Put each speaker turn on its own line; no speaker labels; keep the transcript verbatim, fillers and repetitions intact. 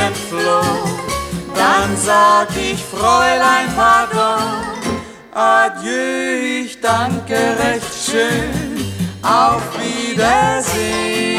entfloh. Dann sag ich, Fräulein, pardon, adieu, ich danke recht schön, auf Wiedersehen.